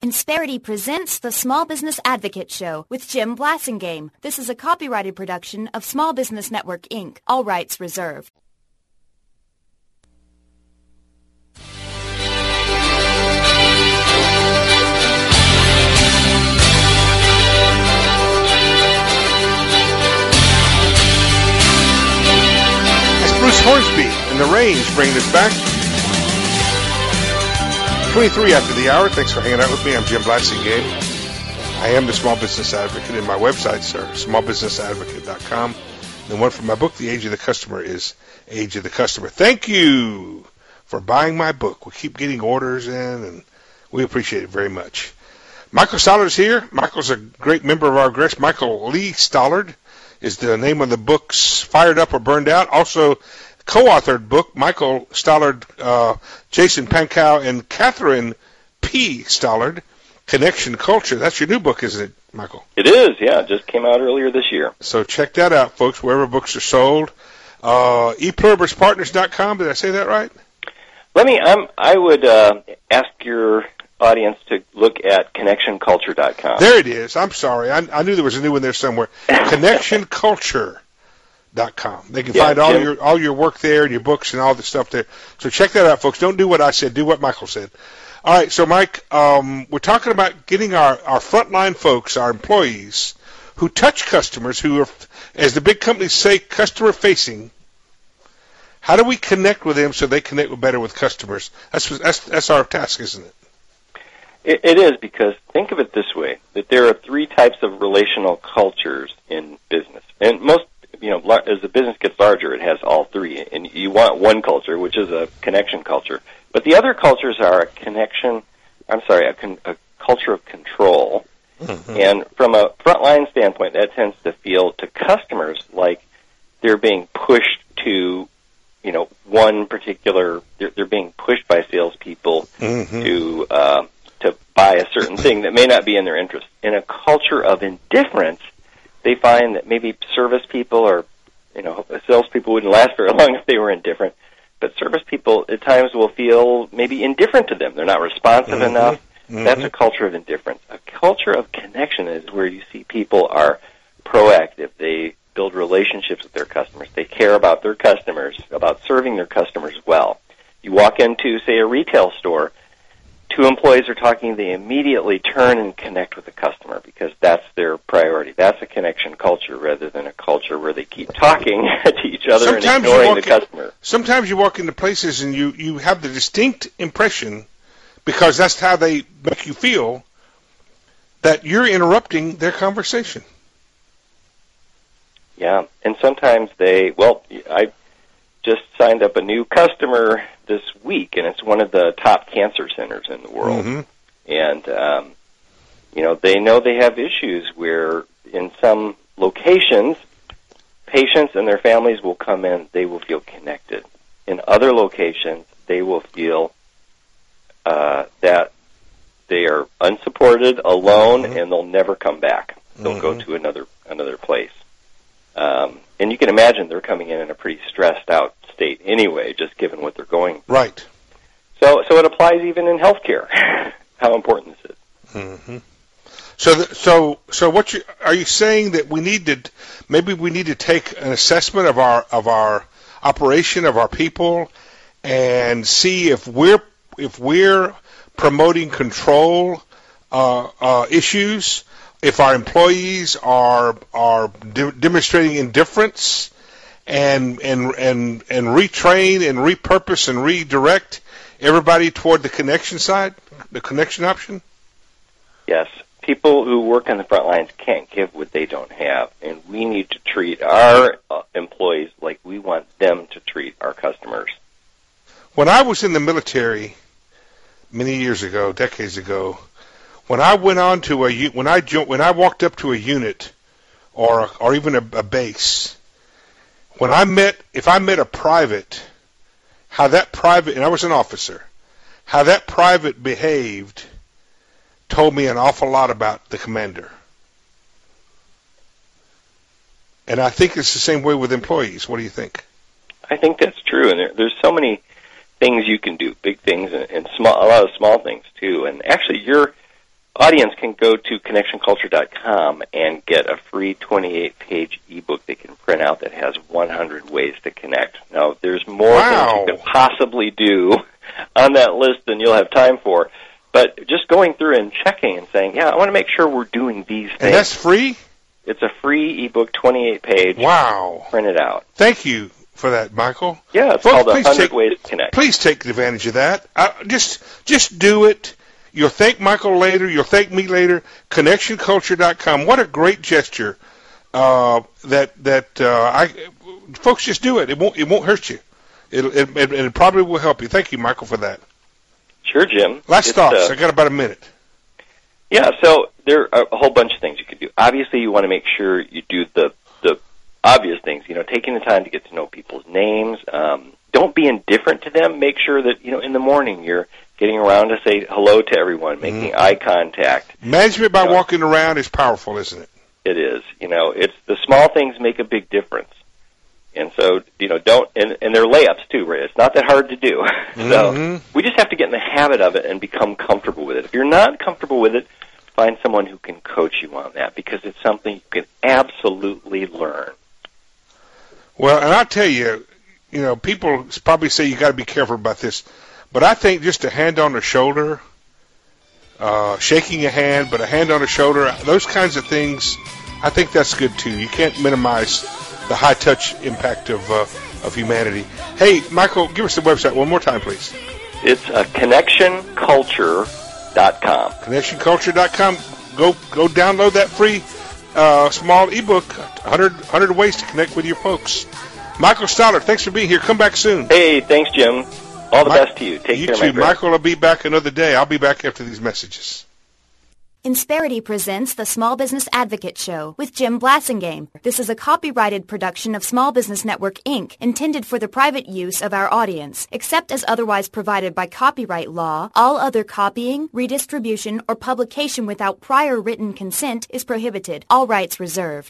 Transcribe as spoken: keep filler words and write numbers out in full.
Insperity presents the Small Business Advocate Show with Jim Blasingame. This is a copyrighted production of Small Business Network, Incorporated. All rights reserved. That's Bruce Hornsby and the Range bringing us back. twenty-three after the hour. Thanks for hanging out with me. I'm Jim Blasingame. I am the Small Business Advocate, and my websites are small business advocate dot com. The one from my book, The Age of the Customer, is Age of the Customer. Thank you for buying my book. We keep getting orders in, and we appreciate it very much. Michael Stollard's here. Michael's a great member of our guest. Michael Lee Stollard is the name of the book's Fired Up or Burned Out. Also, co-authored book, Michael Stollard, uh, Jason Pankow, and Catherine P. Stollard, Connection Culture. That's your new book, isn't it, Michael? It is, yeah. It just came out earlier this year. So check that out, folks, wherever books are sold. Uh, e pluribus partners dot com, did I say that right? Let me, I'm, I would uh, ask your audience to look at connection culture dot com. There it is. I'm sorry. I, I knew there was a new one there somewhere. connection culture dot com. They can yeah, find all Jim. your all your work there and your books and all the stuff there. So check that out, folks. Don't do what I said. Do what Michael said. All right. So, Mike, um, we're talking about getting our, our frontline folks, our employees, who touch customers, who are, as the big companies say, customer-facing. How do we connect with them so they connect better with customers? That's that's that's our task, isn't it? It, it is, because think of it this way, that there are three types of relational cultures in business. And most You know, as the business gets larger, it has all three, and you want one culture, which is a connection culture. But the other cultures are a connection, I'm sorry, a, con, a culture of control. Mm-hmm. And from a frontline standpoint, that tends to feel to customers like they're being pushed to, you know, one particular, they're, they're being pushed by salespeople mm-hmm. to uh, to buy a certain thing that may not be in their interest. In a culture of indifference, they find that maybe service people or, you know, salespeople wouldn't last very long if they were indifferent. But service people at times will feel maybe indifferent to them. They're not responsive mm-hmm. enough. Mm-hmm. That's a culture of indifference. A culture of connection is where you see people are proactive. They build relationships with their customers. They care about their customers, about serving their customers well. You walk into, say, a retail store, two employees are talking, they immediately turn and connect with the customer because that's their priority. That's a connection culture rather than a culture where they keep talking to each other sometimes and ignoring the customer. In, sometimes you walk into places and you, you have the distinct impression, because that's how they make you feel, that you're interrupting their conversation. Yeah, and sometimes they, well, I just signed up a new customer this week, and it's one of the top cancer centers in the world. Mm-hmm. And, um, you know, they know they have issues where in some locations, patients and their families will come in, they will feel connected. In other locations, they will feel uh, that they are unsupported, alone, mm-hmm. and they'll never come back. They'll mm-hmm. go to another another place. Um, and you can imagine they're coming in in a pretty stressed out state anyway, just given what they're going through. Right. So, so it applies even in healthcare. How important this is. Mm-hmm. So, the, so, so, what you, are you saying that we need to? Maybe we need to take an assessment of our of our operation of our people, and see if we're if we're promoting control uh, uh, issues. If our employees are are de- demonstrating indifference, and and and and retrain and repurpose and redirect everybody toward the connection side, the connection option. Yes, people who work on the front lines can't give what they don't have, and we need to treat our uh, employees like we want them to treat our customers. When I was in the military many years ago, decades ago. When I went on to a when I when I walked up to a unit, or a, or even a, a base, when I met if I met a private, how that private and I was an officer, how that private behaved, told me an awful lot about the commander. And I think it's the same way with employees. What do you think? I think that's true, and there, there's so many things you can do, big things and, and small, a lot of small things too. And actually, you're audience can go to connection culture dot com and get a free twenty-eight page ebook they can print out that has one hundred ways to connect. Now, there's more Wow. things you can possibly do on that list than you'll have time for. But just going through and checking and saying, yeah, I want to make sure we're doing these things. And that's free? It's a free ebook, twenty-eight page. Wow. Print it out. Thank you for that, Michael. Yeah, it's Folks, called please one hundred take- ways to connect. Please take advantage of that. Uh, just just do it. You'll thank Michael later. You'll thank me later. connection culture dot com. What a great gesture. Uh, that that uh, I folks, just do it. It won't it won't hurt you. It it, it, it probably will help you. Thank you, Michael, for that. Sure, Jim. Last It's, thoughts. uh, I got about a minute. Yeah, so there are a whole bunch of things you could do. Obviously, you want to make sure you do the the obvious things. You know, taking the time to get to know people's names. Um, don't be indifferent to them. Make sure that, you know, in the morning you're getting around to say hello to everyone, making Mm-hmm. eye contact. Management by You know, walking around is powerful, isn't it? It is. You know, it's the small things make a big difference. And so, you know, don't, and, and they're layups too, right? It's not that hard to do. So Mhm. we just have to get in the habit of it and become comfortable with it. If you're not comfortable with it, find someone who can coach you on that, because it's something you can absolutely learn. Well, and I'll tell you, you know, people probably say you got to be careful about this, but I think just a hand on the shoulder, uh, shaking a hand, but a hand on the shoulder, those kinds of things, I think that's good too. You can't minimize the high touch impact of uh, of humanity. Hey, Michael, give us the website one more time, please. It's uh, connection culture dot com. connection culture dot com. Go go download that free uh, small ebook, one hundred, one hundred ways to connect with your folks. Michael Stoller, thanks for being here. Come back soon. Hey, thanks, Jim. All the Mi- best to you. Take you care, too. my friend. Michael will be back another day. I'll be back after these messages. Insperity presents the Small Business Advocate Show with Jim Blassingame. This is a copyrighted production of Small Business Network, Incorporated, intended for the private use of our audience. Except as otherwise provided by copyright law, all other copying, redistribution, or publication without prior written consent is prohibited. All rights reserved.